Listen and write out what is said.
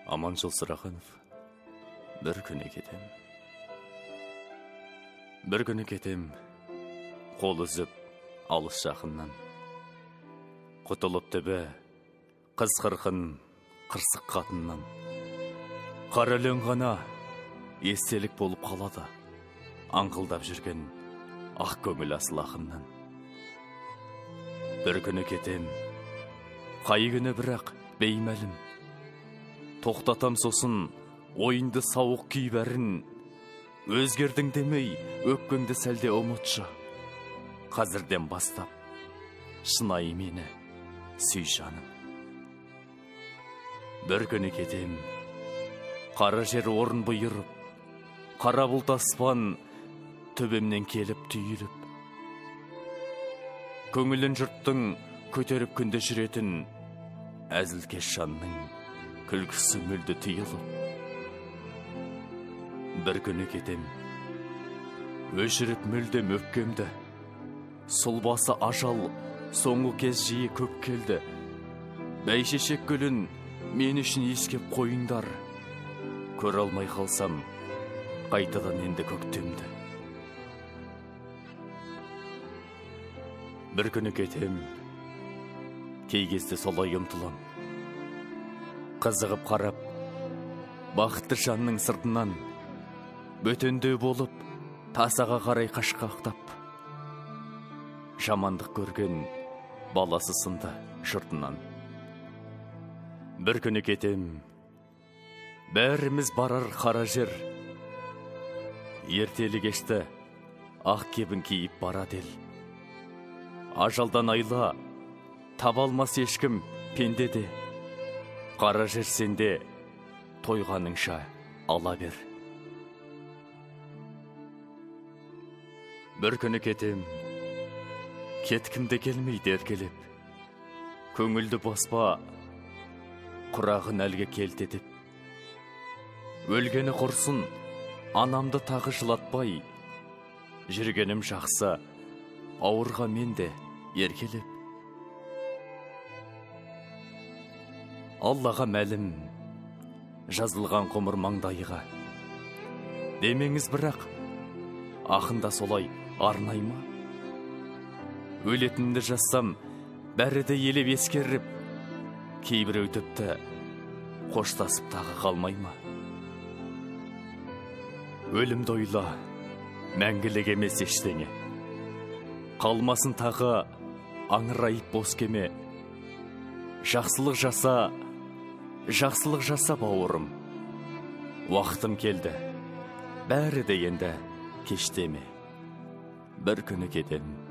Аманжол Сыраханов. Бір күні кетем, қол үзіп, алыс жақыннан. Құтылып төбе, қыз қырқын, қырсық қатыннан. Қарален ғана естелік болып қалады, аңқылдап жүрген ақ көңіл асыл ақыннан. Бір күні кетем, қай күні бірақ беймәлім. Тоқтатам сосын ойынды сауық күй бәрін. Өзгердің демей, өкпеңді сәлде ұмытшы. Қазірден бастап, шынайы мені сүй жаным. Бір күні кетем, қара жер орын бұйырып, қара бұлт аспан төбемнен келіп түйіліп. Көңілін жұрттың көтеріп күнде жүретін, әзілкеш жанның күлкісі мүлде тыйылып. Бір күні кетем, өшіріп мүлдем өпкемді. Сұлбасы ажал, соңғы кез жиі көп келді. Бәйшешек гүлін мен үшін ескеп қойыңдар. Көр алмай қалсам, қайтадан енді көктемді. Бір күні кетем, кей кезде солай ұмтылам. Қызығып қарап, бақытты жанның сыртынан, бөтендеу болып, тасаға қарай қашқақтап. Жамандық көрген баласы сынды жұртынан. Бір күні кетем, бәріміз барар қара жер. Ертелі кешті ақ кебін киіп барады ел. Ажалдан айла, таба алмас ешкім пендеде. Қара жер сенде тойғаныңша ала бер. Бір күні кетем, кеткімде келмейді еркелеп. Көңілді баспа, құрағын әлге келтедіп. Өлгені құрсын, анамды тағы жылатпай. Жүргенім жақсы, ауырға мен де еркелеп. Аллаға мәлім, жазылған ғұмыр маңдайға. Демеңіз бірақ, ақында солай арнай ма? Өлетінді жазсам, бәрі де елеп ескеріп, кейбір өтіпті қоштасып тағы қалмай ма? Өлімді ойла, мәңгілік емес ештеңе. Қалмасын тағы аңырайып бос кеме. Жақсылық жаса бауырым. Уақытым келді, бәрі де енді кештеме. Бір күні кетем.